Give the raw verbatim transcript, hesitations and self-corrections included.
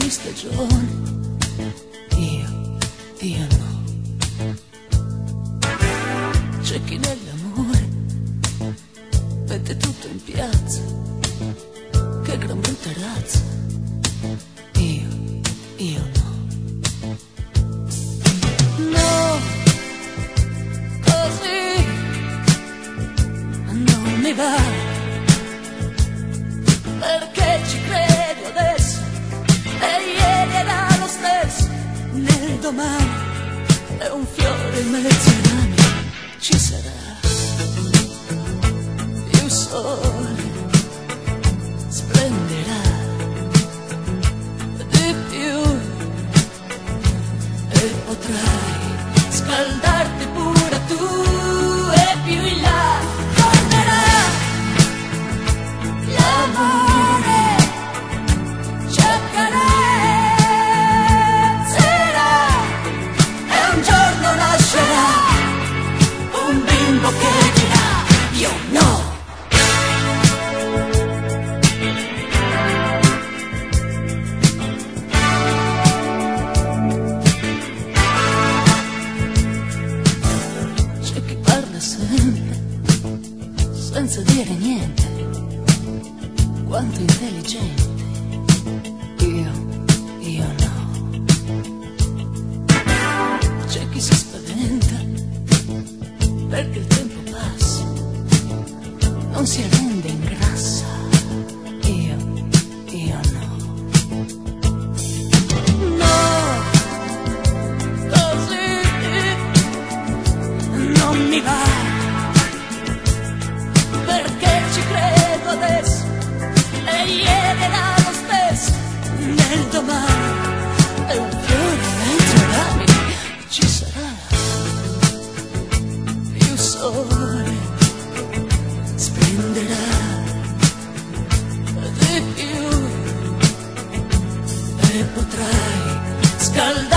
ogni stagione, io, io no. C'è chi nell'amore mette tutto in piazza, che gran brutta razza, io, io no. No, così non mi va, perché ci credo adesso e ieri era lo stesso, nel domani è un fiore in mezzo ai rami, ci sarà più sole, splenderà di più e potrai scaldarti pure tu, e più in là tornerà l'amore, ci accarezzerà e un giorno nascerà un bimbo che dirà io no. C'è chi parla sempre senza dire niente, quanto intelligente, io, io no. C'è chi si spaventa perché il tempo passa, non si arrende, ingrassa, io, io no. No, così non mi va, perché ci credo adesso e ieri era lo stesso, nel domani è un fiore dentro i rami, ci sarà più sole, splenderà di più e potrai scaldare